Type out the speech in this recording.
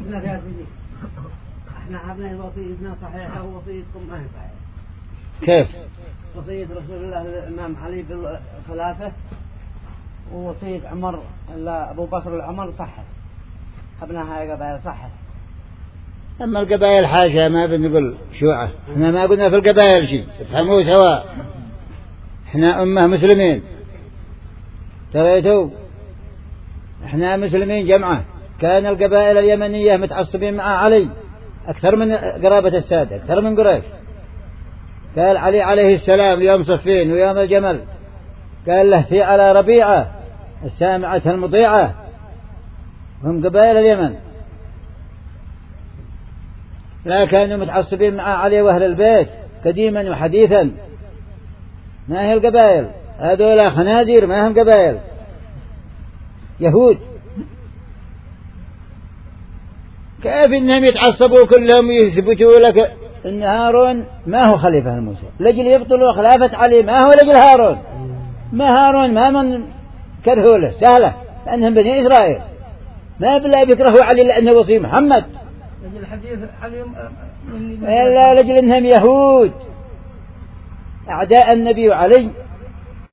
احنا عبنا وصيتنا صحيحة ووصيتكم ما هي صحيحة. كيف؟ وصية رسول الله الإمام علي بالخلافة ووصية عمر أبو بكر العمر صحة. أبناها قبائل صحة. أما القبائل حاشا ما بنقول شيوعة، احنا ما قلنا في القبائل شيء، افهموا سواء، احنا أمة مسلمين تريتوا، احنا مسلمين جمعة. كان القبائل اليمنية متعصبين مع علي أكثر من قرابة السادة، أكثر من قريش. قال علي عليه السلام يوم صفين ويوم الجمل قال له في على ربيعة السامعة المطيعة، هم قبائل اليمن، لا كانوا متعصبين مع علي وأهل البيت قديما وحديثا. ما هي القبائل هذولا خنازير، ما هم قبائل، يهود. كيف إنهم يتعصبوا كلهم يثبتوا لك إن هارون ما هو خليفة موسى لجل يبطلوا خلافة علي، ما هو لجل هارون، ما هارون ما من كرهوا له سهلة لأنهم بني إسرائيل، ما بلا بيكرهوا علي لأنه وصي محمد، إلا لجل إنهم يهود أعداء النبي وعلي